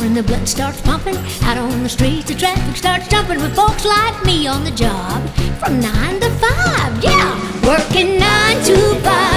and the blood starts pumping. Out on the streets, the traffic starts jumping with folks like me on the job from 9 to 5. Yeah, working 9 to 5.